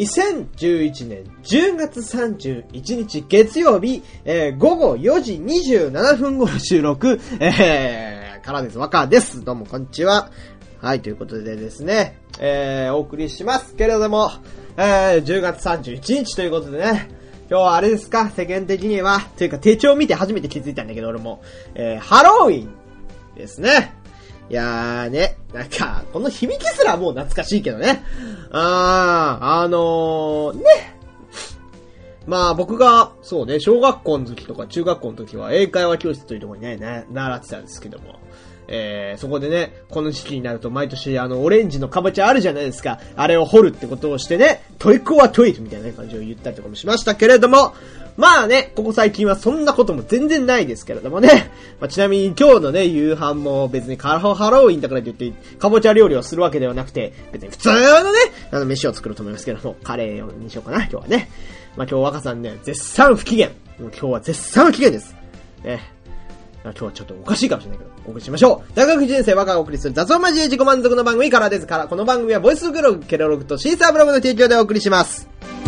2011年10月31日月曜日、午後4時27分頃収録、からです。若です。どうもこんにちは。はい、ということでですね、お送りしますけれども、10月31日ということでね、今日はあれですか、世間的には、というか手帳見て初めて気づいたんだけど、俺も、ハロウィンですね。いやーね、なんか、この響きすらもう懐かしいけどね。ね。まあ僕が、そうね、小学校の時とか中学校の時は英会話教室というところにね、習ってたんですけども。そこでね、この時期になると毎年オレンジのカボチャあるじゃないですか。あれを掘るってことをしてね、トイコはトイみたいな感じを言ったりとかもしましたけれども、まあね、ここ最近はそんなことも全然ないですけれどもね。まあ、ちなみに今日のね、夕飯も別にハロウィンだからといって、カボチャ料理をするわけではなくて、別に普通のね、飯を作ると思いますけども、カレーにしようかな、今日はね。まあ今日若さんね、絶賛不機嫌。今日は絶賛不機嫌です。ね。今日はちょっとおかしいかもしれないけど、お送りしましょう。大学1年生若がお送りする雑音交え自己満足の番組からですから、この番組はボイスブログ、ケロログとシーサーブログの提供でお送りします。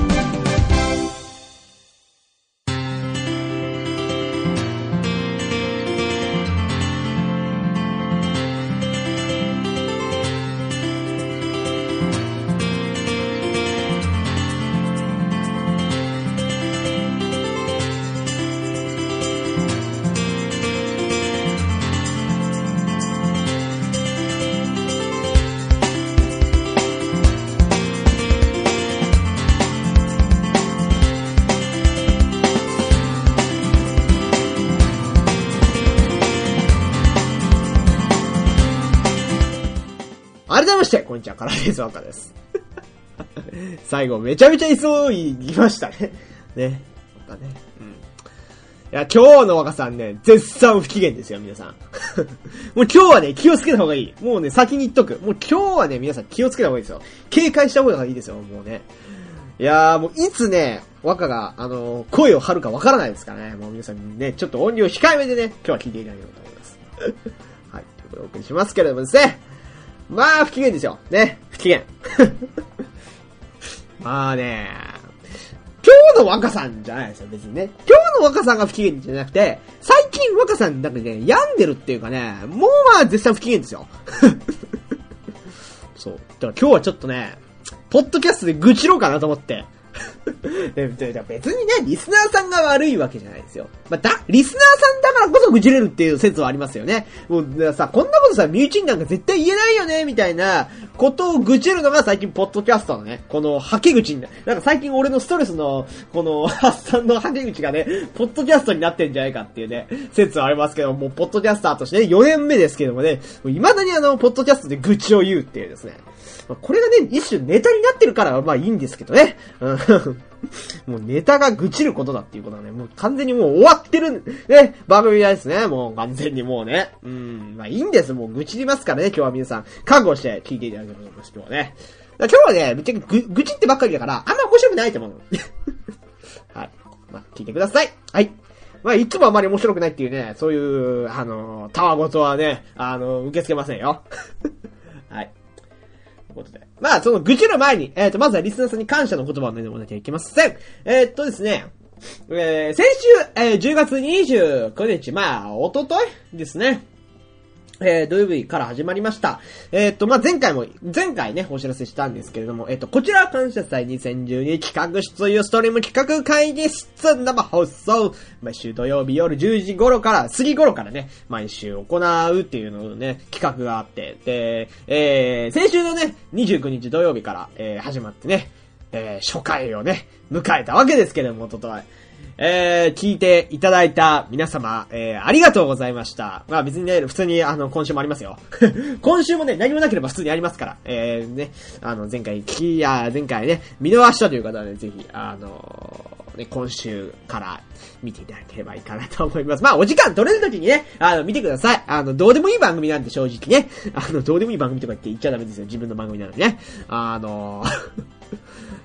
改めまして、こんにちは、カラーレーズ若です。最後、めちゃめちゃ急いでましたね。ね。またね。いや、今日の若さんね、絶賛不機嫌ですよ、皆さん。もう今日はね、気をつけた方がいい。もうね、先に言っとく。もう今日はね、皆さん気をつけた方がいいですよ。警戒した方がいいですよ、もうね。いやー、もういつね、若が、声を張るかわからないですからね。もう皆さんね、ちょっと音量控えめでね、今日は聞いていただければと思います。はい、ということでお送りしますけれどもですね。まあ、不機嫌ですよ。ね。不機嫌。まあね、今日の若さんじゃないですよ、別にね。今日の若さんが不機嫌じゃなくて、最近若さんなんかね、病んでるっていうかね、もうまあ絶賛不機嫌ですよ。そう。だから今日はちょっとね、ポッドキャストで愚痴ろうかなと思って。別にね、リスナーさんが悪いわけじゃないですよ。まあ、リスナーさんだからこそ愚痴れるっていう説はありますよね。もうさ、こんなことさ、身内になんか絶対言えないよね、みたいなことを愚痴るのが最近ポッドキャストのね、この吐き口になんか最近俺のストレスの、この発散の吐き口がね、ポッドキャストになってんじゃないかっていうね、説はありますけども、ポッドキャスターとしてね、4年目ですけどもね、未だにポッドキャストで愚痴を言うっていうですね。これがね、一種ネタになってるからまあいいんですけどね。もうネタが愚痴ることだっていうことはね、もう完全にもう終わってるね、番組ですね。もう完全にもうね。まあいいんです。もう愚痴りますからね、今日は皆さん、覚悟して聞いていただければと思います、今日はね。今日はね、めっちゃ愚痴ってばっかりだから、あんま面白くないと思う。はい。まあ聞いてください。はい。まあいつもあまり面白くないっていうね、そういう、たわごとはね、受け付けませんよ。はい。ということで。まあ、その愚痴の前に、まずはリスナーさんに感謝の言葉をね、もなきゃいけません。ですね、先週、10月29日、まあ、おとといですね。土曜日から始まりました。まあ、前回ね、お知らせしたんですけれども、こちら感謝祭2012企画室というストリーム企画会議室生放送、毎週土曜日夜10時頃から、過ぎ頃からね、毎週行うっていうのをね、企画があって、で、先週のね、29日土曜日から、始まってね、初回をね、迎えたわけですけれども、おととい。聞いていただいた皆様、ありがとうございました。まあ別にね、普通に今週もありますよ。今週もね、何もなければ普通にありますから。ね、前回ね、見逃したという方はね、ぜひ、ね、今週から見ていただければいいかなと思います。まあお時間取れるときにね、見てください。どうでもいい番組なんで正直ね。どうでもいい番組とか言っちゃダメですよ。自分の番組なのにね。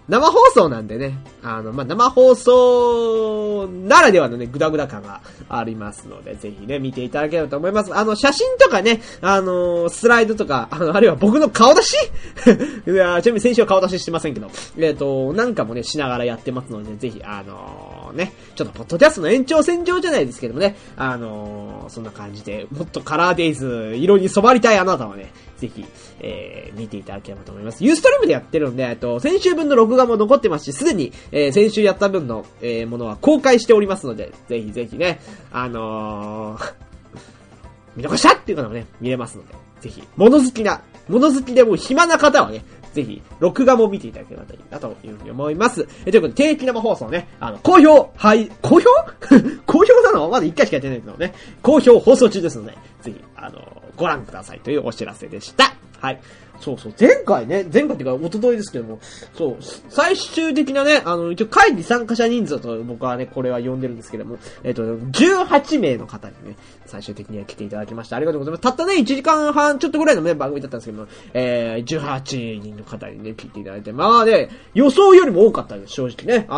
生放送なんでね、生放送ならではのね、グダグダ感がありますので、ぜひね、見ていただければと思います。写真とかね、スライドとか、あるいは僕の顔出しいや、ちなみに先週は顔出ししてませんけど、なんかもね、しながらやってますので、ぜひ、ね、ちょっとポッドキャストの延長線上じゃないですけどもね、そんな感じで、もっとカラーデイズ、色に染まりたいあなたはね、ぜひ、見ていただければと思います。ユーストリームでやってるんで、先週分の録画も残ってますし、すでに、先週やった分の、ものは公開しておりますので、ぜひぜひね、見逃したっていう方もね、見れますので、ぜひ、物好きでもう暇な方はね、ぜひ、録画も見ていただければいいなというふうに思います。ということで、定期生放送ね、好評好評なのまだ1回しかやってないけどね、好評放送中ですので、ぜひ、ご覧くださいというお知らせでした。はい。そう、前回っていうか、一昨日ですけども、そう、最終的なね、一応会議参加者人数と僕はね、これは呼んでるんですけども、18名の方にね、最終的には来ていただきました。ありがとうございます。たったね、1時間半ちょっとぐらいのね、番組だったんですけども、18人の方にね、聞いていただいて、まあね、予想よりも多かったです、正直ね。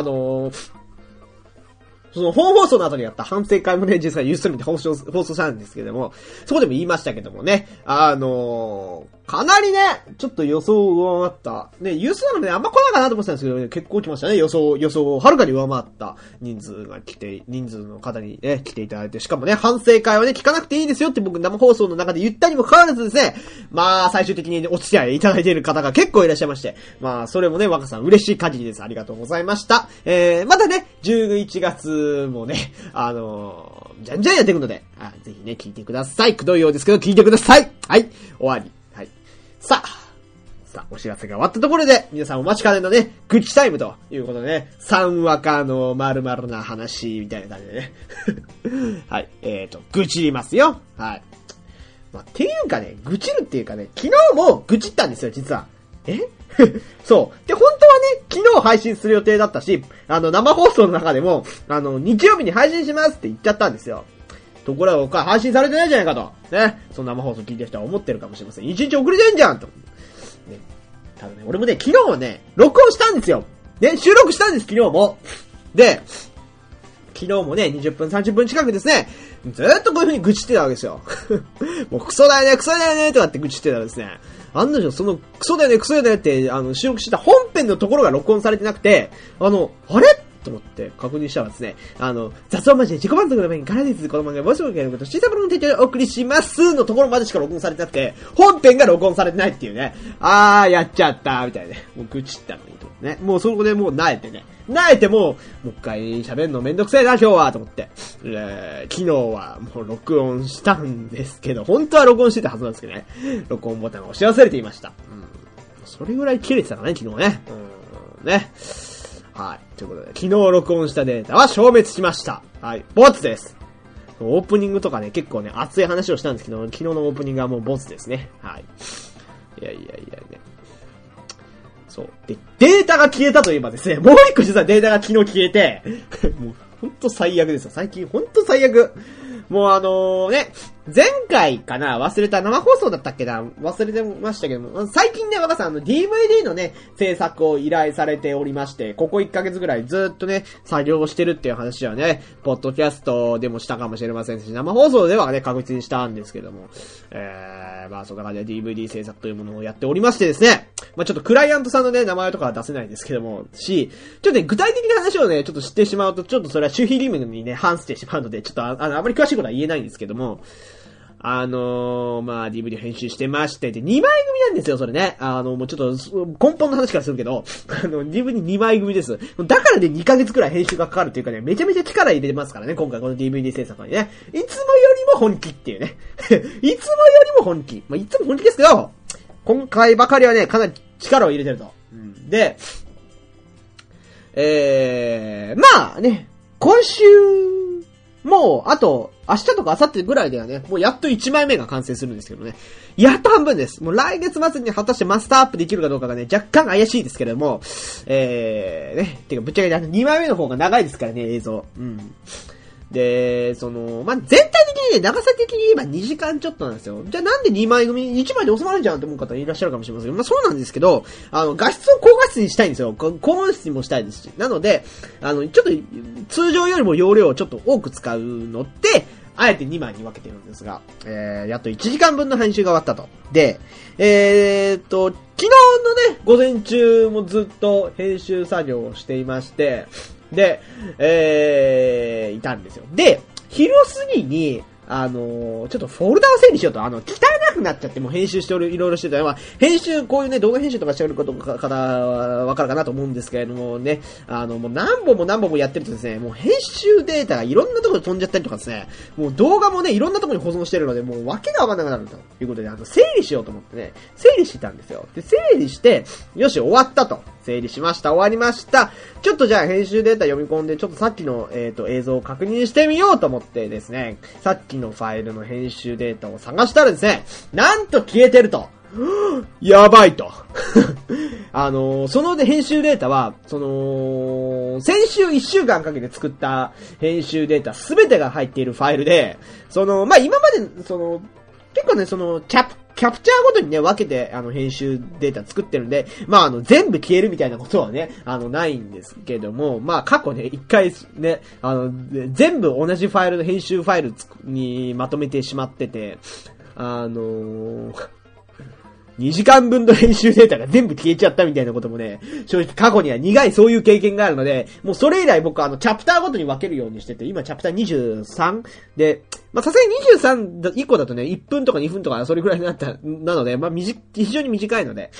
その本放送の後にやった反省会もね、実際ユーストリームで放送したんですけども、そこでも言いましたけどもね、かなりね、ちょっと予想を上回った。ね、ユースなのであんま来ないかなと思ってたんですけどね、結構来ましたね。予想をはるかに上回った人数の方にね、来ていただいて、しかもね、反省会はね、聞かなくていいですよって僕生放送の中で言ったにもかかわらずですね、まあ、最終的にお付き合いいただいている方が結構いらっしゃいまして、まあ、それもね、若さん嬉しい限りです。ありがとうございました。まだね、11月もね、じゃんじゃんやっていくので、ぜひね、聞いてください。くどいようですけど、聞いてください。はい、終わり。はい。さあ、お知らせが終わったところで、皆さんお待ちかねのね、愚痴タイムということでね、3話かの〇〇な話みたいな感じでね。はい、愚痴りますよ。はい。まあ、っていうかね、愚痴るっていうかね、昨日も愚痴ったんですよ、実は。そう。で、本当はね、昨日配信する予定だったし、生放送の中でも、日曜日に配信しますって言っちゃったんですよ。ところが僕は配信されてないじゃないかと。ね。その生放送聞いてる人は思ってるかもしれません。1日遅れてんじゃんと。ね。ただね、俺もね、昨日はね、録音したんですよ。ね、収録したんです、昨日も。で、昨日もね、20分、30分近くですね、ずーっとこういう風に愚痴ってたわけですよ。もうクソだよね、とかって愚痴ってたらですね、案の定そのクソだよねって、収録してた本編のところが録音されてなくて、あれと思って確認したらですね、雑音マジで自己満足の前にからです。この漫画もしもけのこと、小さなものの提供でお送りしますのところまでしか録音されてなくて、本編が録音されてないっていうね。やっちゃった、みたいなね。もう愚痴ったのにと思ってね。もうそこでもう萎えてもう一回喋るのめんどくせえな、今日は、と思って。昨日はもう録音したんですけど、本当は録音してたはずなんですけどね。録音ボタンを押し忘れていました。それぐらい切れてたかね、昨日ね。ね。はい。ということで、昨日録音したデータは消滅しました。はい。ボツです。オープニングとかね、結構ね、熱い話をしたんですけど、昨日のオープニングはもうボツですね。はい。いやね。そう。で、データが消えたといえばですね、もう一個実はデータが昨日消えて、もうほんと最悪ですよ。最近ほんと最悪。もうね、前回かな忘れた生放送だったっけな忘れてましたけども、最近ね、若さんDVD のね、制作を依頼されておりまして、ここ1ヶ月ぐらいずっとね、作業してるっていう話はね、ポッドキャストでもしたかもしれませんし、生放送ではね、確実にしたんですけども、まあ、そんな感じで DVD 制作というものをやっておりましてですね、まあ、ちょっとクライアントさんのね、名前とかは出せないですけども、ちょっとね、具体的な話をね、ちょっと知ってしまうと、ちょっとそれは守秘義務にね、反してしまうので、ちょっとあまり詳しいことは言えないんですけども、まあ、DVD 編集してまして、で、2枚組なんですよ、それね。もうちょっと、根本の話からするけど、DVD2 枚組です。だからね、2ヶ月くらい編集がかかるっていうかね、めちゃめちゃ力入れてますからね、今回この DVD 制作にね。いつもよりも本気っていうね。いつもよりも本気。まあ、いつも本気ですけど、今回ばかりはね、かなり力を入れてると。で、まあね、今週、もう、あと、明日とか明後日ぐらいではね、もうやっと1枚目が完成するんですけどね。やっと半分です。もう来月末に果たしてマスターアップできるかどうかがね、若干怪しいですけれども、ね、てかぶっちゃけ2枚目の方が長いですからね、映像。 で、全体的にね、長さ的に言えば2時間ちょっとなんですよ。じゃあなんで2枚組、1枚で収まるんじゃんって思う方いらっしゃるかもしれませんけど、そうなんですけど、画質を高画質にしたいんですよ。高音質にもしたいですし。なので、ちょっと、通常よりも容量をちょっと多く使うのって、あえて2枚に分けてるんですが、やっと1時間分の編集が終わったと。で、昨日のね、午前中もずっと編集作業をしていまして、で、いたんですよ。で、昼過ぎに、ちょっとフォルダを整理しようと、汚くなっちゃって、もう編集していろいろしてたら、編集、こういうね、動画編集とかしてる方はわかるかなと思うんですけれどもね、もう何本もやってるとですね、もう編集データがいろんなところで飛んじゃったりとかですね、もう動画もね、いろんなところに保存してるので、もう訳がわかんなくなるということで、整理しようと思ってね、整理してたんですよ。で、整理して、よし、終わったと。整理しました。終わりました。ちょっとじゃあ編集データ読み込んで、ちょっとさっきの、映像を確認してみようと思ってですね、さっきのファイルの編集データを探したらですね、なんと消えてると。やばいと。その編集データは、先週1週間かけて作った編集データすべてが入っているファイルで、今まで、結構ね、キャプチャーごとにね、分けて、編集データ作ってるんで、全部消えるみたいなことはね、ないんですけども、過去ね、一回ね、全部同じファイルの編集ファイルにまとめてしまってて、2時間分の編集データが全部消えちゃったみたいなこともね、正直過去には苦いそういう経験があるので、もうそれ以来僕はチャプターごとに分けるようにしてて、今チャプター23で、さすがに23以降だとね、1分とか2分とかそれぐらいなので、非常に短いので、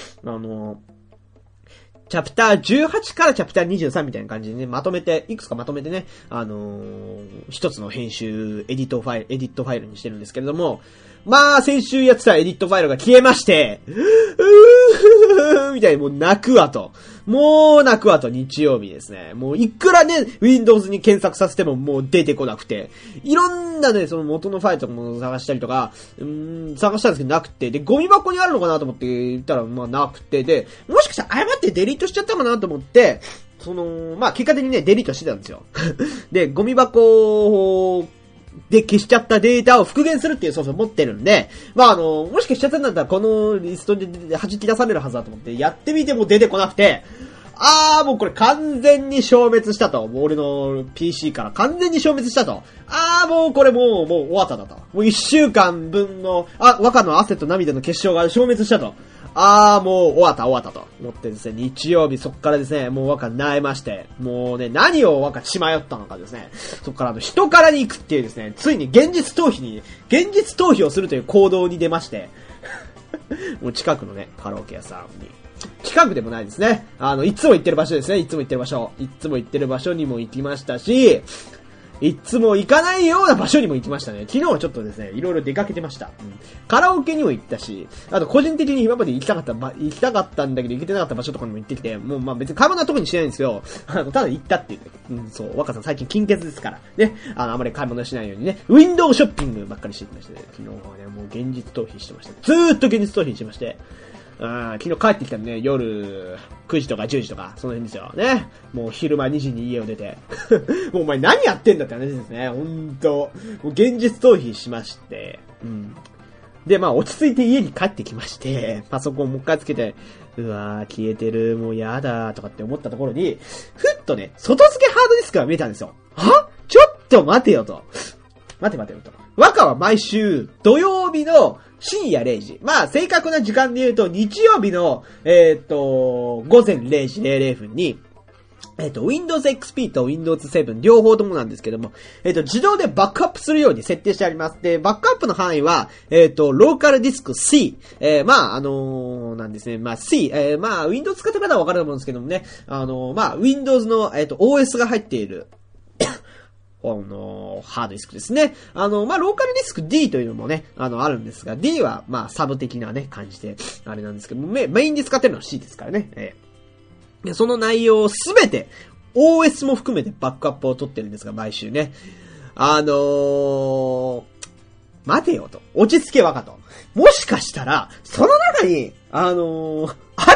チャプター18からチャプター23みたいな感じでね、いくつかまとめてね、一つの編集、エディットファイルにしてるんですけれども、先週やってたエディットファイルが消えまして、みたいにもう泣くわと、日曜日ですね。もういくらね、Windows に検索させてももう出てこなくて、いろんなね、その元のファイルとかも探したりとか、探したんですけどなくて、で、ゴミ箱にあるのかなと思って言ったら、なくて、で、もしかしたら誤ってデリートしちゃったかなと思って、結果的にね、デリートしてたんですよ。で、ゴミ箱で消しちゃったデータを復元するっていうソフトを持ってるんで、もし消しちゃったんだったらこのリストで弾き出されるはずだと思ってやってみても出てこなくて、もうこれ完全に消滅したと。もう俺の PC から完全に消滅したと。もうこれもう終わっただと。もう1週間分の、若の汗と涙の結晶が消滅したと。もう終わったと思ってですね、日曜日そっからですね、もう若萎えまして、もうね、何を若血迷ったのかですね、そっから人からに行くっていうですね、ついに現実逃避をするという行動に出まして、もう近くのね、カラオケ屋さんに、近くでもないですね、いつも行ってる場所ですね、いつも行ってる場所にも行きましたし、いつも行かないような場所にも行きましたね。昨日はちょっとですね、いろいろ出かけてました。カラオケにも行ったし、あと個人的に今まで行きたかったんだけど行けてなかった場所とかにも行ってきて、もう別に買い物は特にしないんですよ。ただ行ったっていう。そう、若さん最近金欠ですから。ね。あまり買い物しないようにね、ウィンドウショッピングばっかりしてきまして、ね、昨日はね、もう現実逃避してました。ずーっと現実逃避してまして、昨日帰ってきたのね、夜9時とか10時とか、その辺ですよ。ね。もう昼間2時に家を出て。もうお前何やってんだって話ですね。ほんと。もう現実逃避しまして。で、落ち着いて家に帰ってきまして、パソコンもう一回つけて、消えてる、もうやだ、とかって思ったところに、ふっとね、外付けハードディスクが見えたんですよ。ちょっと待てよと。待てと。若は毎週土曜日の深夜0時。正確な時間で言うと、日曜日の、午前0時00分に、Windows XP と Windows 7両方ともなんですけども、自動でバックアップするように設定してあります。で、バックアップの範囲は、ローカルディスク C。なんですね。C。Windows 使ってる方はわかると思うんですけどもね。Windows の、OS が入っている。ハードディスクですね。ローカルディスク D というのもね、あるんですが、D は、サブ的なね、感じで、あれなんですけども、メインで使ってるのは C ですからね。でその内容をすべて、OS も含めてバックアップを取ってるんですが、毎週ね。待てよと。落ち着け若と。もしかしたら、その中に、ある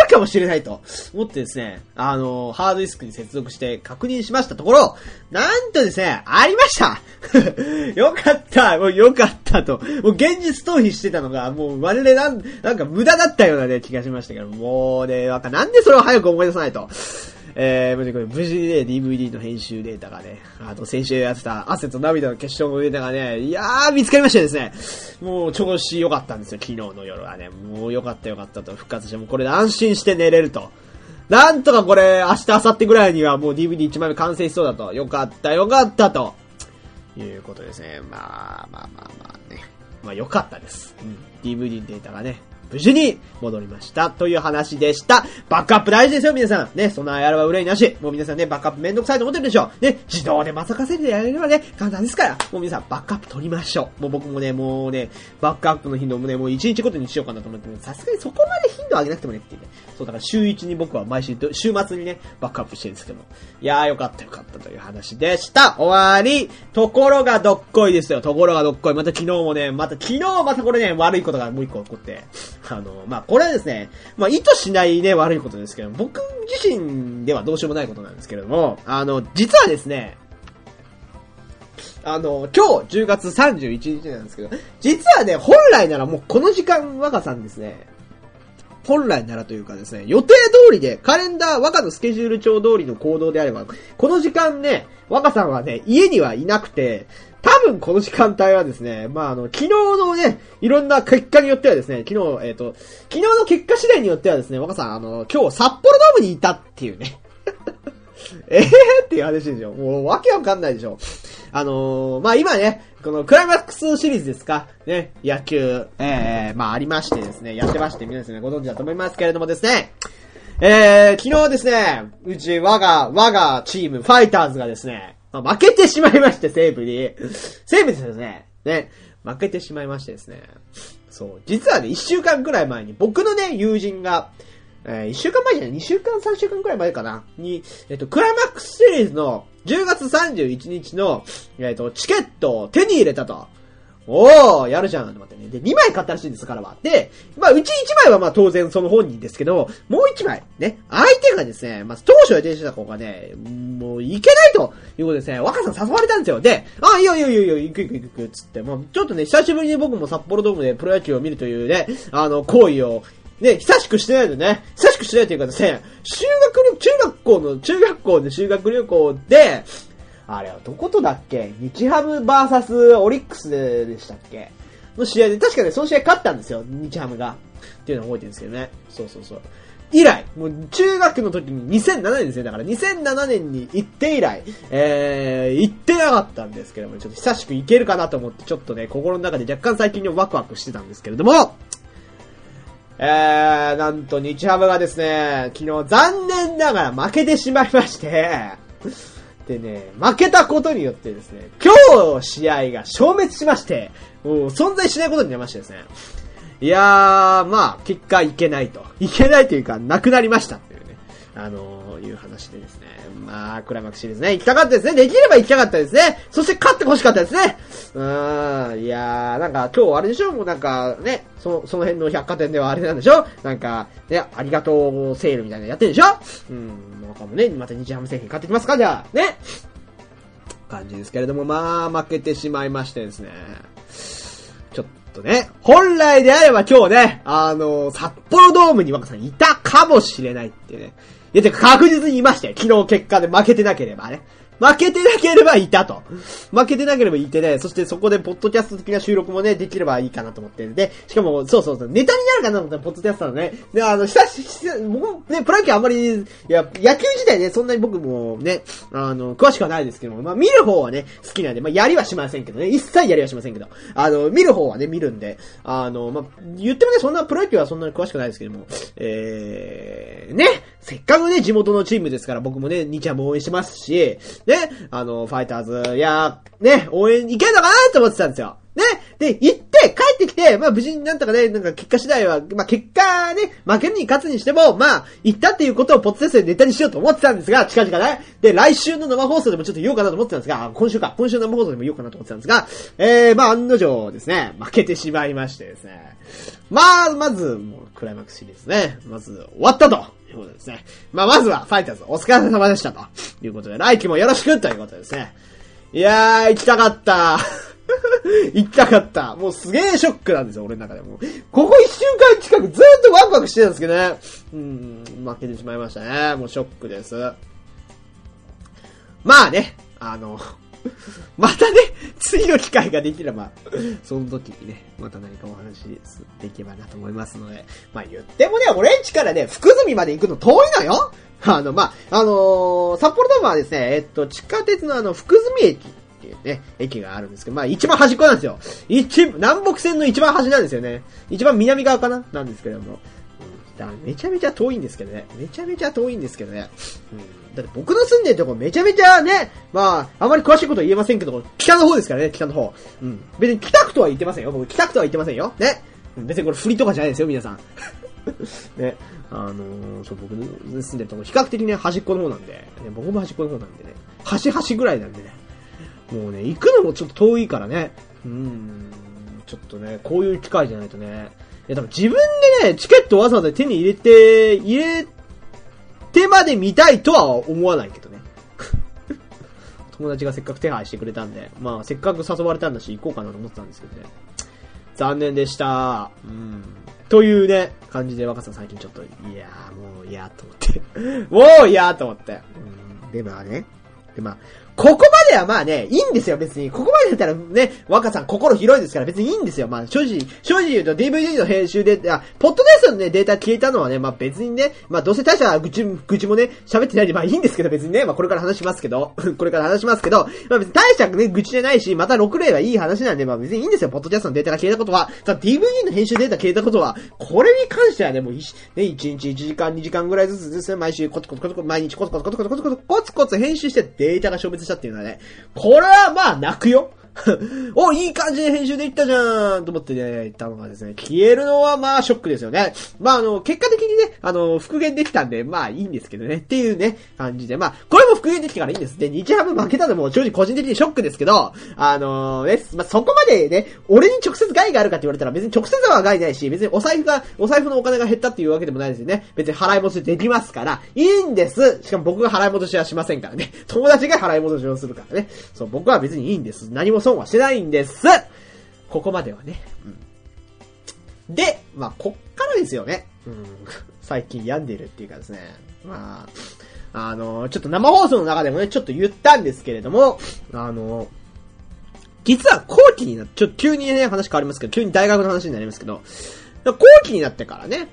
るかもしれないと思ってですね、ハードディスクに接続して確認しましたところ、なんとですね、ありましたよかったもうよかったと。もう現実逃避してたのが、もうまるでなんか無駄だったようなね、気がしましたけど、もうね、なんでそれを早く思い出さないと。無事にね、DVD の編集データがね、あと先週やってた汗と涙の結晶のデータがね、いやー見つかりましてですね、もう調子良かったんですよ、昨日の夜はね。もう良かったと復活して、もうこれで安心して寝れると。なんとかこれ、明日、明後日ぐらいにはもう DVD1 枚目完成しそうだと。よかったと。いうことですね。まあね。まあ良かったです。DVD データがね、無事に戻りましたという話でした。バックアップ大事ですよ、皆さん。ね、そんなやれば憂いなし。もう皆さんね、バックアップめんどくさいと思ってるでしょ。ね、自動でまさかせでやれればね、簡単ですから。もう皆さん、バックアップ取りましょう。もう僕もね、バックアップの頻度もね、もう1日ごとにしようかなと思って、さすがにそこまで頻度上げなくてもねっていうね。そう、だから週1に僕は毎週、週末にね、バックアップしてるんですけども。いやー、よかったという話でした。終わり。ところがどっこいですよ。また昨日もね、またこれね、悪いことがもう一個起こって。これはですね、意図しないね、悪いことですけど、僕自身ではどうしようもないことなんですけれども、実はですね、今日10月31日なんですけど、実はね、本来ならもうこの時間、若さんですね、本来ならというかですね、予定通りで、カレンダー、若のスケジュール帳通りの行動であれば、この時間ね、若さんはね、家にはいなくて、多分この時間帯はですね、昨日のね、いろんな結果によってはですね、昨日の結果次第によってはですね、若さん、今日札幌ドームにいたっていうね。っていう話でしょ。もうわけわかんないでしょ。今ね、このクライマックスシリーズですかね、野球、ありましてですね、やってまして、皆さんご存知だと思いますけれどもですね、昨日ですね、我がチーム、ファイターズがですね、負けてしまいまして、西武ですね。ね。負けてしまいましてですね。そう。実はね、1週間くらい前に僕のね、友人が、1週間前じゃない、2週間、3週間くらい前かな。に、クライマックスシリーズの10月31日の、チケットを手に入れたと。やるじゃん、と思ってね。で、2枚買ったらしいんです、からは。で、うち1枚は当然その本人ですけど、もう1枚、ね、相手がですね、当初予定してた子がね、もういけないということですね、若さん誘われたんですよ。で、いいよ、行く、つって、ちょっとね、久しぶりに僕も札幌ドームでプロ野球を見るというね、行為を、ね、久しくしてないというかですね、中学校の修学旅行で、あれはどことだっけ？日ハムバーサスオリックスでしたっけ？の試合で、確かね、その試合勝ったんですよ、日ハムが。っていうのを覚えてるんですけどね。そう。以来、もう中学の時に2007年ですね。だから2007年に行って以来、行ってなかったんですけども、ちょっと久しく行けるかなと思って、ちょっとね、心の中で若干最近にワクワクしてたんですけれども、なんと日ハムがですね、昨日残念ながら負けてしまいまして、でね、負けたことによってですね、今日試合が消滅しまして、もう存在しないことになりましてですね。いやー、結果いけないというか、なくなりましたっていうね、いう話でですね。クライマックスシリーズね、行きたかったですね。できれば行きたかったですね。そして勝って欲しかったですね。いやー、なんか今日あれでしょ、もうなんかね、その辺の百貨店ではあれなんでしょ、なんか、ね、ありがとうセールみたいなのやってるでしょ。なんかもね、また日ハム製品買ってきますか、じゃあ、ね。感じですけれども、負けてしまいましてですね。ちょっとね、本来であれば今日ね、札幌ドームに若さんいたかもしれないってね。いや、てか確実にいましたよ。昨日結果で負けてなければね。負けてなければいたと。負けてなければいてね、そしてそこでポッドキャスト的な収録もね、できればいいかなと思って。で、しかも、そう、ネタになるかなと思ったら、ポッドキャストのね。で、僕、ね、プロ野球あんまり、いや、野球自体ね、そんなに僕もね、詳しくはないですけども、見る方はね、好きなんで、やりはしませんけどね、一切やりはしませんけど、見る方はね、見るんで、言ってもね、そんなプロ野球はそんなに詳しくないですけども、ね、せっかくね、地元のチームですから、僕もね、日ハム応援してますし、ね、ファイターズ、いやね、応援いけんのかなって思ってたんですよ。 ね。で、行って、帰ってきて、まあ無事になんとかね、なんか結果次第は、まあ結果ね、負けるに勝つにしても、まあ、行ったっていうことをポッドキャストでネタにしようと思ってたんですが、近々ね。で、来週の生放送でもちょっと言おうかなと思ってたんですが、今週の生放送でも言おうかなと思ってたんですが、まあ案の定ですね、負けてしまいましてですね。まず、もう、クライマックスシリーズね、まず、終わったということですね。まずは、ファイターズ、お疲れ様でしたということで、来季もよろしくということですね。いやー、行きたかった。行きたかった。もうすげーショックなんですよ、俺の中でも。ここ1週間近くずーっとワクワクしてたんですけどね。負けてしまいましたね。もうショックです。まあね、またね、次の機会ができれば、その時にね、また何かお話できればなと思いますので。まあ言ってもね、俺ん家からね、福住まで行くの遠いのよ。札幌ドームはですね、地下鉄の福住駅っていうね、駅があるんですけど、まあ一番端っこなんですよ。南北線の一番端なんですよね。一番南側かななんですけれども。だからめちゃめちゃ遠いんですけどね。だって僕の住んでるとこめちゃめちゃね、まあ、あまり詳しいことは言えませんけど、北の方ですからね、北の方。別に北区とは言ってませんよ。僕北区とは言ってませんよ。ね。別にこれ振りとかじゃないですよ、皆さん。ね。僕の住んでるとこ比較的ね、端っこの方なんで、ね、僕も端っこの方なんでね、端ぐらいなんでね、もうね、行くのもちょっと遠いからね、ちょっとね、こういう機会じゃないとね、いや、多分自分でね、チケットをわざわざ手に入れてまで見たいとは思わないけどね。友達がせっかく手配してくれたんで、まあ、せっかく誘われたんだし、行こうかなと思ってたんですけどね。残念でした。というね、感じで若さん最近ちょっと、いやーもう嫌と思って。もう嫌と思って。で、まあね。ここまではまあね、いいんですよ、別に。ここまでだったらね、若さん心広いですから別にいいんですよ。まあ正直言うと DVD の編集で、ポッドキャストのね、データ消えたのはね、まあ別にね、まあどうせ大した愚痴もね、喋ってないんで、まあいいんですけど別にね、まあこれから話しますけど、まあ別に大したね、愚痴じゃないし、また6例はいい話なんで、まあ別にいいんですよ、ポッドキャストのデータが消えたことは。ただ DVD の編集データ消えたことは、これに関してはね、もう1日1時間2時間ぐらいずつですね、毎日コツコツ編集してデータが消滅したっていうのはね、これはまあ泣くよ。お、いい感じで編集できたじゃんと思ってね、言ったのがですね、消えるのはまあショックですよね。まあ結果的にね、復元できたんで、まあいいんですけどね、っていうね、感じで、まあ、これも復元できたからいいんです。で、日ハム負けたのも正直個人的にショックですけど、ね、まあそこまでね、俺に直接害があるかって言われたら別に直接は害ないし、別にお財布のお金が減ったっていうわけでもないですよね。別に払い戻しできますから、いいんです。しかも僕が払い戻しはしませんからね。友達が払い戻しをするからね。そう、僕は別にいいんです。何も損はしてないんです。ここまではね。で、まあ、こっからですよね。最近病んでるっていうかですね。まあ、ちょっと生放送の中でもね、ちょっと言ったんですけれども、実は後期になって、ちょっと急にね、話変わりますけど、急に大学の話になりますけど、後期になってからね、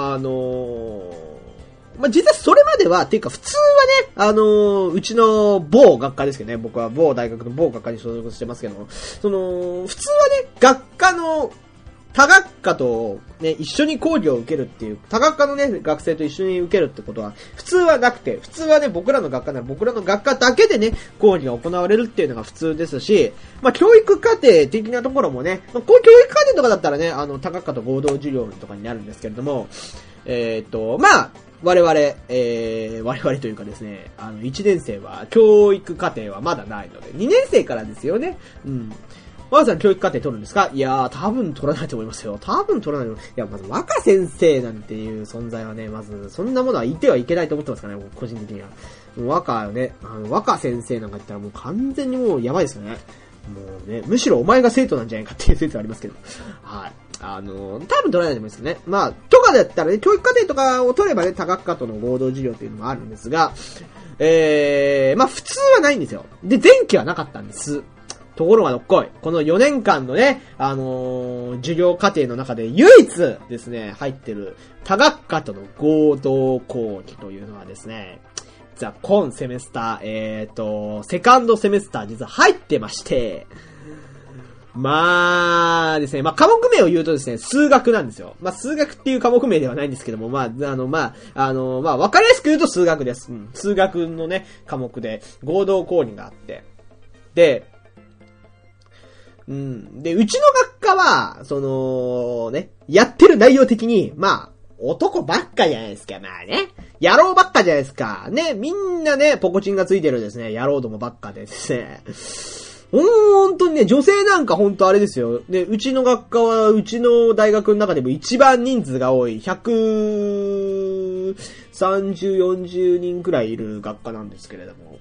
まあ、実はそれまでは、っていうか普通はね、うちの某学科ですけどね、僕は某大学の某学科に所属してますけども、普通はね、学科の他学科とね、一緒に講義を受けるっていう、他学科のね、学生と一緒に受けるってことは、普通はなくて、普通はね、僕らの学科なら僕らの学科だけでね、講義が行われるっていうのが普通ですし、まあ、教育課程的なところもね、まあ、教育課程とかだったらね、他学科と合同授業とかになるんですけれども、まあ、我々というかですね、1年生は、教育課程はまだないので、2年生からですよね。若さん教育課程取るんですか？いやー、多分取らないと思いますよ。多分取らない。いや、まず若先生なんていう存在はね、まず、そんなものはいてはいけないと思ってますからね、個人的には。若ね、若先生なんか言ったらもう完全にもうやばいですよね。もうね、むしろお前が生徒なんじゃないかっていう説ありますけど。はい。多分取らないと思いますね。まあ、とかだったらね、教育課程とかを取ればね、他学科との合同授業っていうのもあるんですが、まあ普通はないんですよ。で、前期はなかったんです。ところがどっこい。この4年間のね、授業課程の中で唯一ですね、入ってる他学科との合同講義というのはですね、今セメスター、セカンドセメスター実は入ってまして、まあですね、まあ科目名を言うとですね、数学なんですよ。まあ数学っていう科目名ではないんですけども、まあ、わかりやすく言うと数学です。数学のね、科目で合同講義があって。で、 うん。で、うちの学科は、やってる内容的に、まあ、男ばっかじゃないですか。まあね。野郎ばっかじゃないですか。ね。みんなね、ポコチンがついてるですね、野郎どもばっかでですね。ほんとにね、女性なんかほんとあれですよ。で、うちの学科は、うちの大学の中でも一番人数が多い、130、40人くらいいる学科なんですけれども。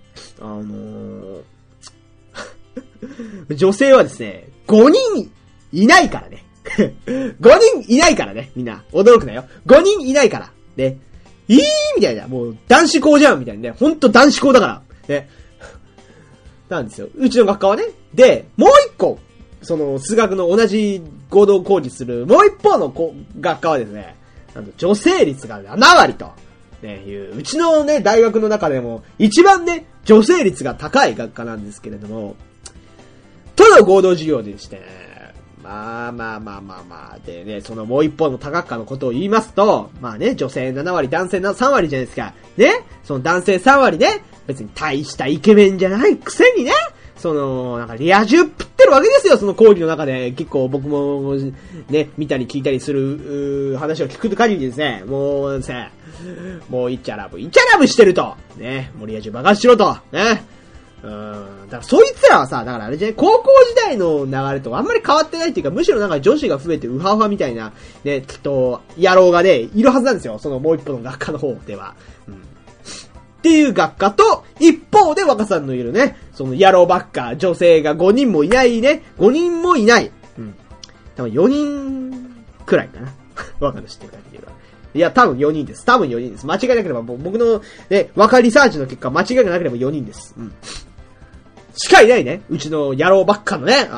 女性はですね、5人いないからね。5人いないからね、みんな。驚くなよ。5人いないから。ね。みたいな。もう、男子校じゃんみたいなね。ほんと男子校だから。ね。なんですよ。うちの学科はね。で、もう一個、数学の同じ合同工事する、もう一方の学科はですね、女性率が7割と、ね、うちのね、大学の中でも、一番ね、女性率が高い学科なんですけれども、との合同授業でしてね、まあ。でね、そのもう一方の多学科のことを言いますと、まあね、女性7割、男性3割じゃないですか。ね、その男性3割ね、別に大したイケメンじゃないくせにね、なんかリア充食ってるわけですよ、その講義の中で。結構僕も、ね、見たり聞いたりする、話を聞く限りですね、もうね、もうイチャラブしてると。ね、もうリア充爆発しろと。ね。だからそいつらはさ、だからあれじゃね、高校時代の流れとあんまり変わってないっていうか、むしろなんか女子が増えてウハウハみたいな、ね、きっと、野郎がね、いるはずなんですよ。そのもう一方の学科の方では。っていう学科と、一方で若さんのいるね、その野郎ばっか、女性が5人もいないね、5人もいない。多分4人くらいかな。若の知ってる限りは。いや、多分4人です。間違いなければ、僕のね、若リサーチの結果、間違いがなければ4人です。しかいないね。うちの野郎ばっかのね、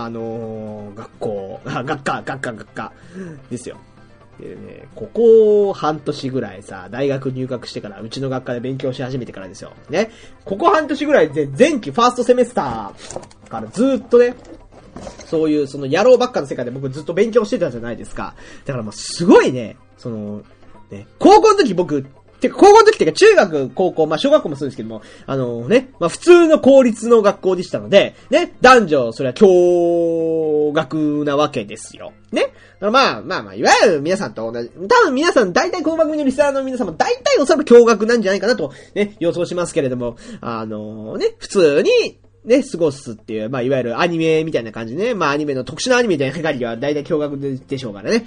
学科ですよ。でね、ここ半年ぐらいさ、大学入学してから、うちの学科で勉強し始めてからですよ。ね。ここ半年ぐらいで、前期ファーストセメスターからずーっとね、そういう、野郎ばっかの世界で僕ずっと勉強してたじゃないですか。だからすごいね、ね、高校の時ってか中学、高校、小学校もそうですけども、普通の公立の学校でしたので、ね、男女、それは共学なわけですよ。ね。だからいわゆる皆さんと同じ、多分皆さん、大体この番組のリスナーの皆さんも大体おそらく共学なんじゃないかなと、ね、予想しますけれども、普通に、ね、過ごすっていう、いわゆるアニメみたいな感じね。アニメの特殊なアニメみたいな限りは大体共学でしょうからね。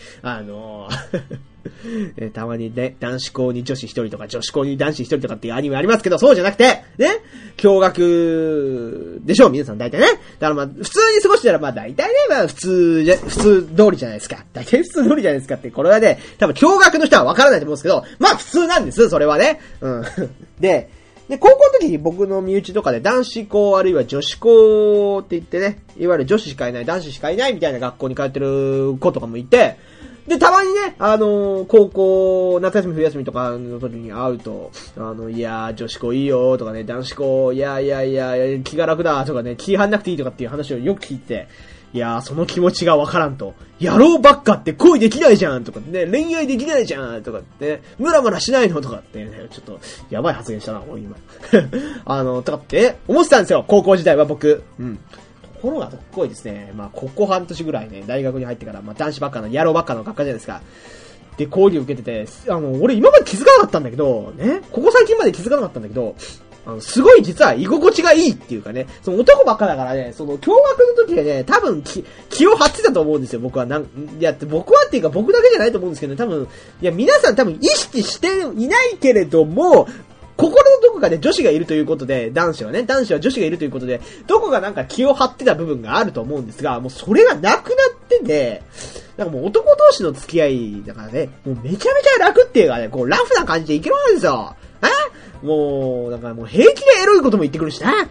たまにね、男子校に女子一人とか、女子校に男子一人とかっていうアニメありますけど、そうじゃなくて、ね、共学でしょう、皆さん大体ね。だから普通に過ごしたら大体ね、普通通りじゃないですか。大体普通通りじゃないですかって、これはね、多分共学の人はわからないと思うんですけど、普通なんです、それはね。で、高校の時に僕の身内とかで男子校あるいは女子校って言ってね、いわゆる女子しかいない、男子しかいないみたいな学校に通ってる子とかもいて、で、たまにね、高校、夏休み冬休みとかの時に会うと、いやー、女子校いいよとかね、男子校、いや、気が楽だとかね、気張んなくていいとかっていう話をよく聞いて、いやー、その気持ちがわからんと。野郎ばっかって恋できないじゃんとかね、恋愛できないじゃんとかって、ムラムラしないのとかってね、ちょっと、やばい発言したな、もう今。とかって思ってたんですよ、高校時代は僕。ところがどっこいですね。ここ半年ぐらいね、大学に入ってから、男子ばっかの、野郎ばっかの学科じゃないですか。で、講義を受けてて、俺今まで気づかなかったんだけど、ね、ここ最近まで気づかなかったんだけど、すごい実は居心地がいいっていうかね、その男ばっかだからね、その共学の時でね、多分気を張ってたと思うんですよ、僕は。僕はっていうか僕だけじゃないと思うんですけどね、多分、皆さん多分意識していないけれども、心のどこかで女子がいるということで、男子は女子がいるということで、どこかなんか気を張ってた部分があると思うんですが、もうそれがなくなってて、なんかもう男同士の付き合いだからね、もうめちゃめちゃ楽っていうかね、こうラフな感じでいけるわけですよ。もう、だからもう平気でエロいことも言ってくるしな。い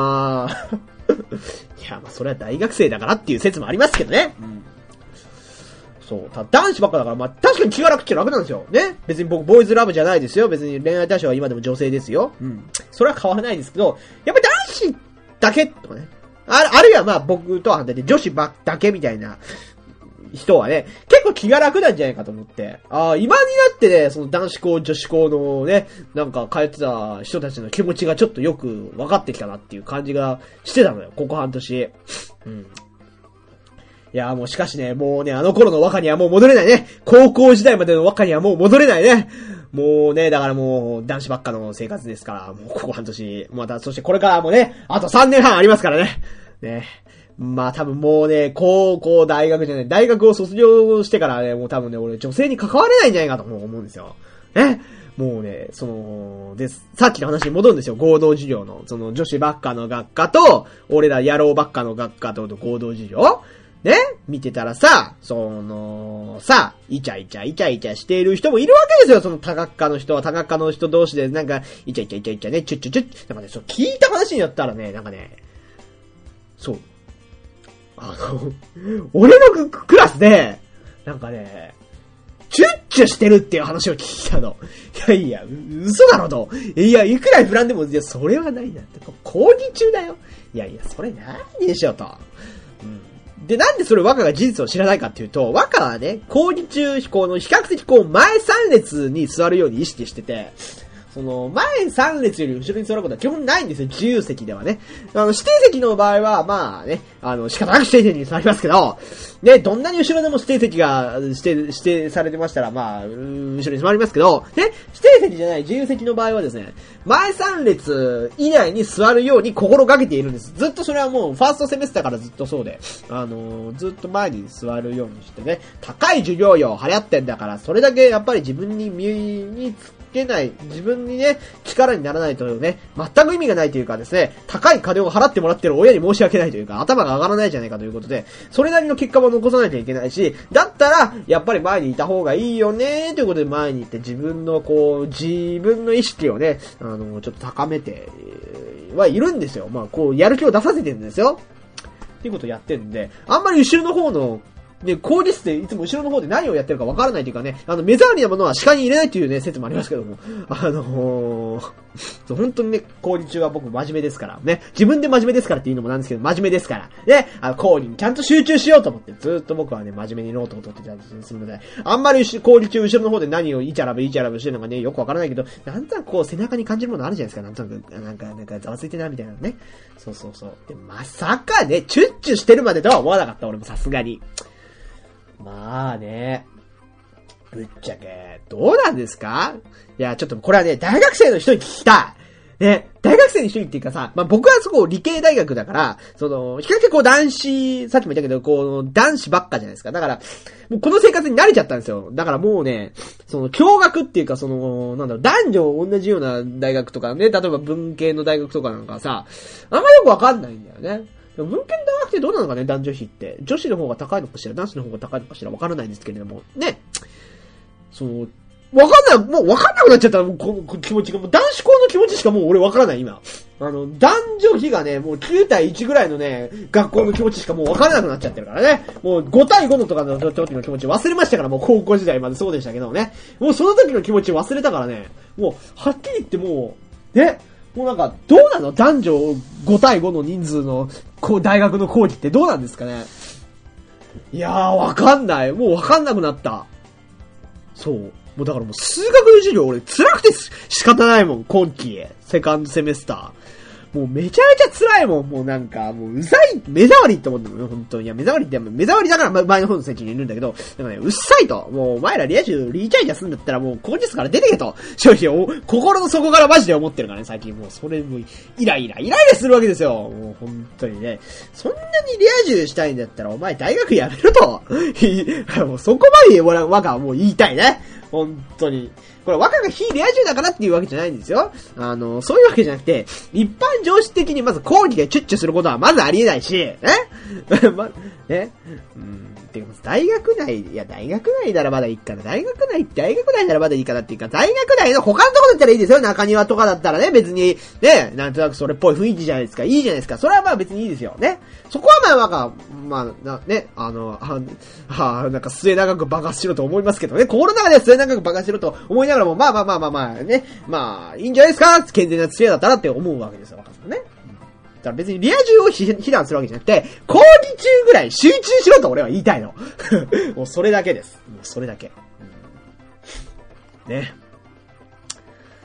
や、それは大学生だからっていう説もありますけどね。そう。男子ばっかだから、確かに気が楽っちゃ楽なんですよ。ね。別に僕、ボーイズラブじゃないですよ。別に恋愛対象は今でも女性ですよ。それは変わらないですけど、やっぱり男子だけとかね。あるいは僕とは反対で女子だけみたいな人はね、結構気が楽なんじゃないかと思って。今になってね、その男子校、女子校のね、なんか通ってた人たちの気持ちがちょっとよく分かってきたなっていう感じがしてたのよ。ここ半年。 いやもうしかしね、もうね、あの頃の和歌にはもう戻れないね。高校時代までの和歌にはもう戻れないね。もうね、だからもう男子ばっかの生活ですから、もうここ半年、またそしてこれからもね、あと3年半ありますからね。ね。まあ多分もうね、高校、大学じゃない、大学を卒業してからね、もう多分ね、俺女性に関われないんじゃないかと思うんですよ。ね。もうね、さっきの話に戻るんですよ。合同授業の。その女子ばっかの学科と、俺ら野郎ばっかの学科と合同授業ね見てたらさ、イチャイチャしている人もいるわけですよ。その多学科の人は多学科の人同士で、なんか、イチャイチャね、チュッ。なんかね、そう聞いた話によったらね、なんかね、そう。俺のクラスで、なんかね、チュッチュしてるっていう話を聞いたの。いや、嘘だろと。いや、いくら不乱でも、いや、それはないなって。講義中だよ。いや、それないでしょと。で、なんでそれ和歌が事実を知らないかっていうと、和歌はね、講義中、比較的前3列に座るように意識してて、前3列より後ろに座ることは基本ないんですよ、自由席ではね。指定席の場合は、まあね、仕方なく指定席に座りますけど、ね、どんなに後ろでも指定席が指定されてましたら、まあ、後ろに座りますけど、ね、指定席じゃない自由席の場合はですね、前3列以内に座るように心がけているんです。ずっとそれはもう、ファーストセメスターからずっとそうで、ずっと前に座るようにしてね、高い授業料払ってんだから、それだけやっぱり自分に身につけない、自分にね、力にならないとね、全く意味がないというかですね、高い金を払ってもらってる親に申し訳ないというか、頭が上がらないじゃないかということで、それなりの結果も残さないといけないし、だったら、やっぱり前にいた方がいいよね、ということで前に行って自分の意識をね、ちょっと高めてはいるんですよ。まあ、やる気を出させてるんですよ。っていうことをやってるんで、あんまり後ろの方の、で、講義室でいつも後ろの方で何をやってるかわからないというかね、目障りなものは視界に入れないというね、説もありますけども、本当にね、講義中は僕真面目ですから、ね、自分で真面目ですからっていうのもなんですけど、真面目ですから、ね、講義にちゃんと集中しようと思って、ずっと僕はね、真面目にノートを取ってたりするので、あんまり講義中後ろの方で何をイチャラブしてるのがね、よくわからないけど、なんとなく背中に感じるものあるじゃないですか、なんとなく、なんかざわついてな、みたいなね。そう。で、まさかね、チュッチュしてるまでとは思わなかった、俺もさすがに。まあね、ぶっちゃけ、どうなんですか？いや、ちょっとこれはね、大学生の人に聞きたい。ね、大学生の人にっていうかさ、まあ僕は理系大学だから、比較的男子、さっきも言ったけど、男子ばっかじゃないですか。だから、もうこの生活に慣れちゃったんですよ。だからもうね、共学っていうか、男女同じような大学とかね、例えば文系の大学とかなんかさ、あんまよくわかんないんだよね。文系の大学ってどうなのかね、男女比って。女子の方が高いのかしら、男子の方が高いのかしら、わからないんですけれども。ね。もうわかんなくなっちゃったら、もう気持ちが、もう男子校の気持ちしかもう俺わからない、今。男女比がね、もう9対1ぐらいのね、学校の気持ちしかもうわからなくなっちゃってるからね。もう5対5のとかの時の気持ち忘れましたから、もう高校時代までそうでしたけどね。もうその時の気持ち忘れたからね、もう、はっきり言ってもう、ね、もうなんか、どうなの？男女5対5の人数の、大学の講義ってどうなんですかね？いやー、わかんない。もうわかんなくなった。そう。もうだからもう数学の授業俺辛くて仕方ないもん、今期。セカンドセメスター。もうめちゃめちゃ辛いもん、もうなんか、もううざい、目障りって思ってもよ、本当に。いや、目障りだから前の方の席にいるんだけど、でもね、うっさいと。もうお前らリチャイチャするんだったらもう講義室から出てけと。正直、心の底からマジで思ってるからね、最近もうそれもイライラするわけですよ。もう本当にね。そんなにリア充したいんだったらお前大学辞めると。もうそこまで俺は若はもう言いたいね。本当に。これ若が非リア充だからっていうわけじゃないんですよ。そういうわけじゃなくて、一般常識的にまず講義でチュッチュすることはまずありえないし、てか、大学内ならまだいいかな。大学内ならまだいいかなっていうか、大学内の他のとこだったらいいですよ。中庭とかだったらね、別に、ね、なんとなくそれっぽい雰囲気じゃないですか。いいじゃないですか。それはまあ別にいいですよ。ね。そこはなんか末永く爆発しろと思いますけどね。心の中では末永く爆発しろと思いながらも、まあ、ね。まあ、いいんじゃないですか？健全な付き合いだったらって思うわけですよ。わかるね。だから別にリア充を非難するわけじゃなくて、講義中ぐらい集中しろと俺は言いたいの。もうそれだけです。もうそれだけ。ね。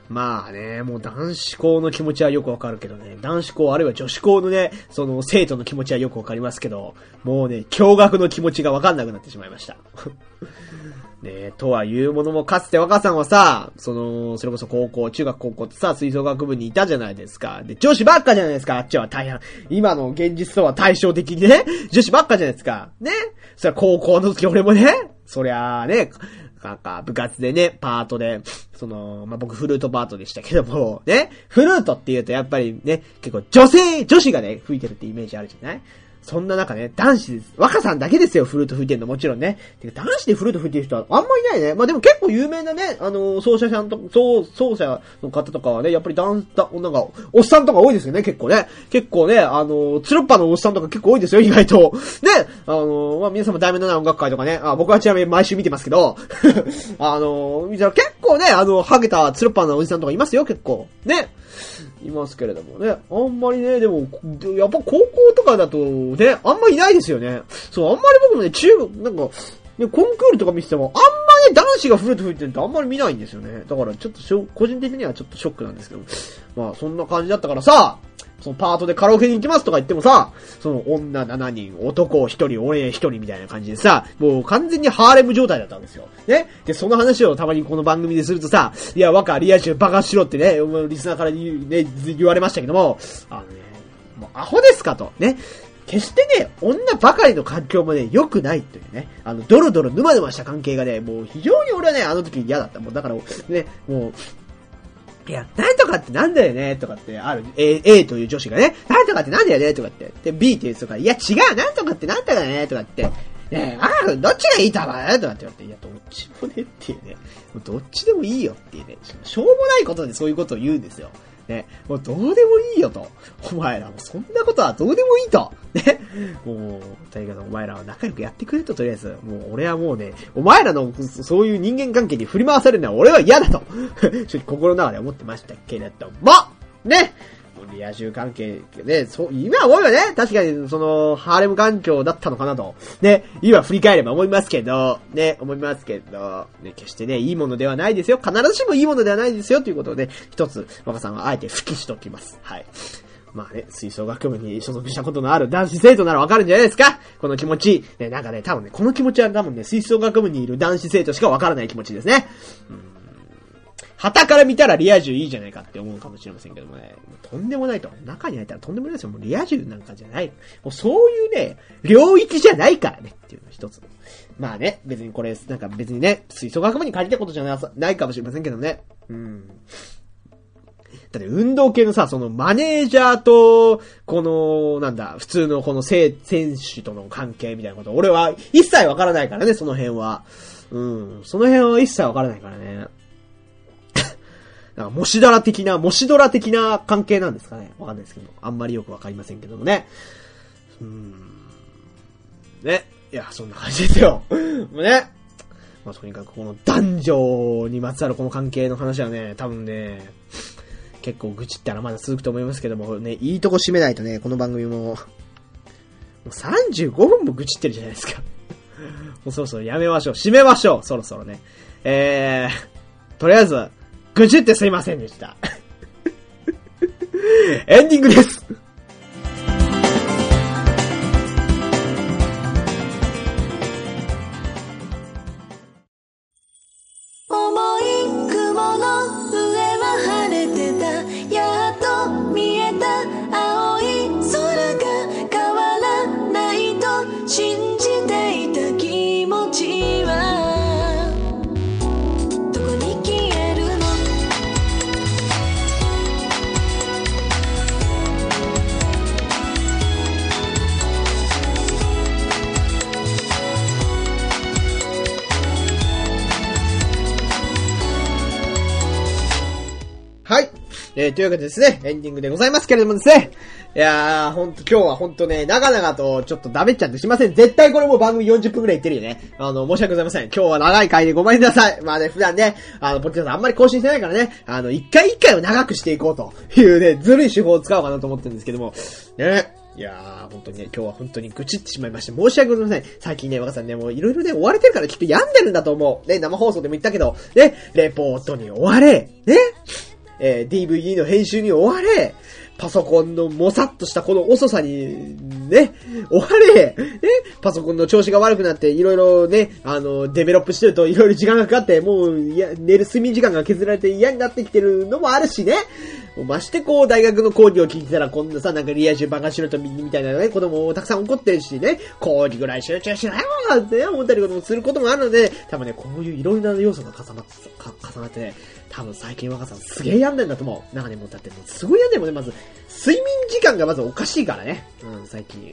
まあね、もう男子校の気持ちはよくわかるけどね、男子校あるいは女子校のね、その生徒の気持ちはよくわかりますけど、もうね、驚愕の気持ちがわかんなくなってしまいました。ね、とはいうものも、かつて若さんはさ、それこそ中学高校ってさ、吹奏楽部にいたじゃないですか。で、女子ばっかじゃないですか、あっちは大変。今の現実とは対照的にね、女子ばっかじゃないですか。ね。それは高校の時俺もね、そりゃあね、なんか部活でね、パートで、僕フルートパートでしたけども、ね、フルートって言うとやっぱりね、結構女子がね、吹いてるってイメージあるじゃない？そんな中ね、男子です。若さんだけですよ、フルート吹いてるの、もちろんね。てか男子でフルート吹いてる人はあんまいないね。まあでも結構有名なね、奏者の方とかはね、やっぱりなんか、おっさんとか多いですよね、結構ね。結構ね、ツルッパのおっさんとか結構多いですよ、意外と。ね、皆様題名のない音楽会とかね、僕はちなみに毎週見てますけど、結構ね、ハゲたツルッパのおじさんとかいますよ、結構。ね。いますけれどもね。あんまりね、でも、やっぱ高校とかだとね、あんまいないですよね。そう、あんまり僕もね、なんか、ね、コンクールとか見てても、あんまね、男子がフルート吹いてるってあんまり見ないんですよね。だからちょっと個人的にはちょっとショックなんですけど。まあ、そんな感じだったからさ、そのパートでカラオケに行きますとか言ってもさ、その女7人、男1人、俺1人みたいな感じでさ、もう完全にハーレム状態だったんですよ。ね。で、その話をたまにこの番組でするとさ、いや、リア充バカしろってね、リスナーから言われましたけども、もうアホですかと。ね。決してね、女ばかりの環境もね、良くないというね、ドロドロ沼沼した関係がね、もう非常に俺はね、あの時嫌だった。もうだから、ね、もう、いや、なんとかってなんだよねとかってある、A という女子がね、なんとかってなんだよねとかって。で、B っていう人が、いや違う、なんとかってなんだよねとかって。ねえ、どっちがいいと思うとかって言われて、いや、どっちもねっていうね。もうどっちでもいいよっていうね。しょうもないことでそういうことを言うんですよ。ね。もうどうでもいいよと。お前らもそんなことはどうでもいいと。ね。もう、とにかくお前らは仲良くやってくれと、とりあえず。もう俺はもうね、お前らのそういう人間関係に振り回されるのは俺は嫌だと。ちょっと心の中で思ってましたけれども、ね。リア充関係ね、今思えばね、確かにハーレム環境だったのかなと。ね、今振り返れば思いますけど、ね、ね、決してね、いいものではないですよ。必ずしもいいものではないですよ、ということで、一つ、若さんはあえて吹きしておきます。はい。まあね、吹奏楽部に所属したことのある男子生徒ならわかるんじゃないですか？この気持ち。ね、なんかね、多分ね、この気持ちは多分ね、吹奏楽部にいる男子生徒しかわからない気持ちですね。旗から見たらリア充いいじゃないかって思うかもしれませんけどもね。とんでもないと。中に入ったらとんでもないですよ。もうリア充なんかじゃない。もうそういうね、領域じゃないからねっていうの一つ。まあね、別にこれ、なんか別にね、吹奏楽部に借りたことじゃないかもしれませんけどね。だって運動系のさ、そのマネージャーと、普通のこの選手との関係みたいなこと、俺は一切わからないからね、その辺は。その辺は一切わからないからね。なんか、模試ドラ的な関係なんですかね。わかんないですけど。あんまりよくわかりませんけどもね。ね。いや、そんな感じですよ。もうね。まあ、とにかくこの男女にまつわるこの関係の話はね、多分ね、結構愚痴ったらまだ続くと思いますけども、ね、いいとこ締めないとね、この番組もう35分も愚痴ってるじゃないですか。もうそろそろやめましょう。締めましょう。そろそろね。とりあえず、愚痴ってすいませんでした。エンディングです。 重い雲の上は晴れてた。やっと見えた青い空が変わらないと信じていた気持ちははい。というわけでですね、エンディングでございますけれどもですね。いやー、今日はほんとね、長々とちょっとダメっちゃってすいません。絶対これもう番組40分くらいいってるよね。申し訳ございません。今日は長い回でごめんなさい。まあね、普段ね、ポッドキャストあんまり更新してないからね、一回一回を長くしていこうというね、ずるい手法を使おうかなと思ってるんですけども、ね。いやー、本当にね、今日は本当に愚痴ってしまいまして、申し訳ございません。最近ね、若さんね、もういろいろね、追われてるからきっと病んでるんだと思う。ね、生放送でも言ったけど、ね、レポートに追われ、ね、 DVD の編集に追われ、パソコンのもさっとしたこの遅さに、ね、追われ、ね、パソコンの調子が悪くなって、いろいろね、デベロップしてるといろいろ時間がかかって、もう、寝る睡眠時間が削られて嫌になってきてるのもあるしね。ましてこう、大学の講義を聞いてたら、こんなさ、なんかリア充バカしろとみたいなね、子供もたくさん怒ってるしね、講義ぐらい集中しないもんって思ったりもすることもあるので、多分ね、こういういろいろな要素が重なってね、多分最近若さんすげえ病んでんだと思う。なんかね、もうだってもうすごい病んでるもんね、まず。睡眠時間がまずおかしいからね。最近。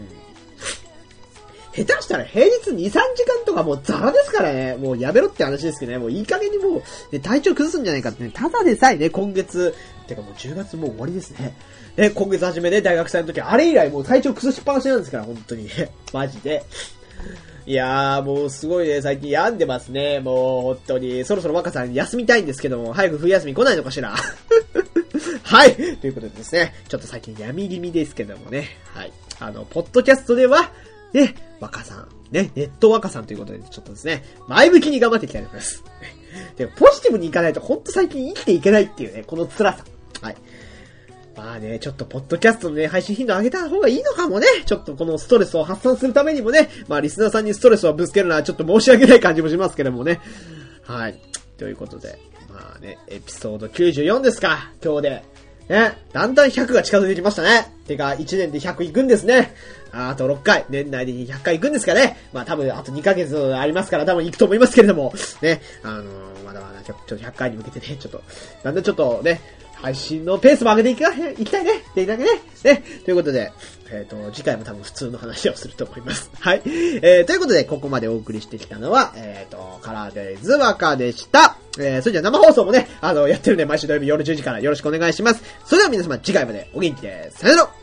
下手したら平日2、3時間とかもうザラですからね。もうやめろって話ですけどね。もういい加減にもう、ね、体調崩すんじゃないかってね。ただでさえね、今月、てかもう10月もう終わりですね。ね、今月初めで大学生の時、あれ以来もう体調崩しっぱなしなんですから、本当にね。マジで。いやー、もうすごいね、最近病んでますね。もう本当に、そろそろ若さん休みたいんですけども、早く冬休み来ないのかしら。はい。ということでですね、ちょっと最近病み気味ですけどもね。はい。ポッドキャストでは、ね、若さん、ね、ネット若さんということで、ちょっとですね、前向きに頑張っていきたいと思います。で、ポジティブにいかないと、ほんと最近生きていけないっていうね、この辛さ。はい。まあね、ちょっとポッドキャストのね、配信頻度上げた方がいいのかもね。ちょっとこのストレスを発散するためにもね、まあリスナーさんにストレスをぶつけるのはちょっと申し訳ない感じもしますけどもね。はい。ということで、まあね、エピソード94ですか、今日で。ね、だんだん100が近づいてきましたね。てか、1年で100いくんですね。あと6回、年内で100回いくんですかね。まあ多分、あと2ヶ月ありますから多分いくと思いますけれども、ね、まだまだちょっと100回に向けてね、ちょっと、だんだんちょっとね、配信のペースも上げていきたいね。できるだけね。ね。ということで、次回も多分普通の話をすると思います。はい。ということで、ここまでお送りしてきたのは、カラーデイズ若でした。それじゃあ生放送もね、やってるんで、毎週土曜日夜10時からよろしくお願いします。それでは皆様、次回までお元気で、さよなら。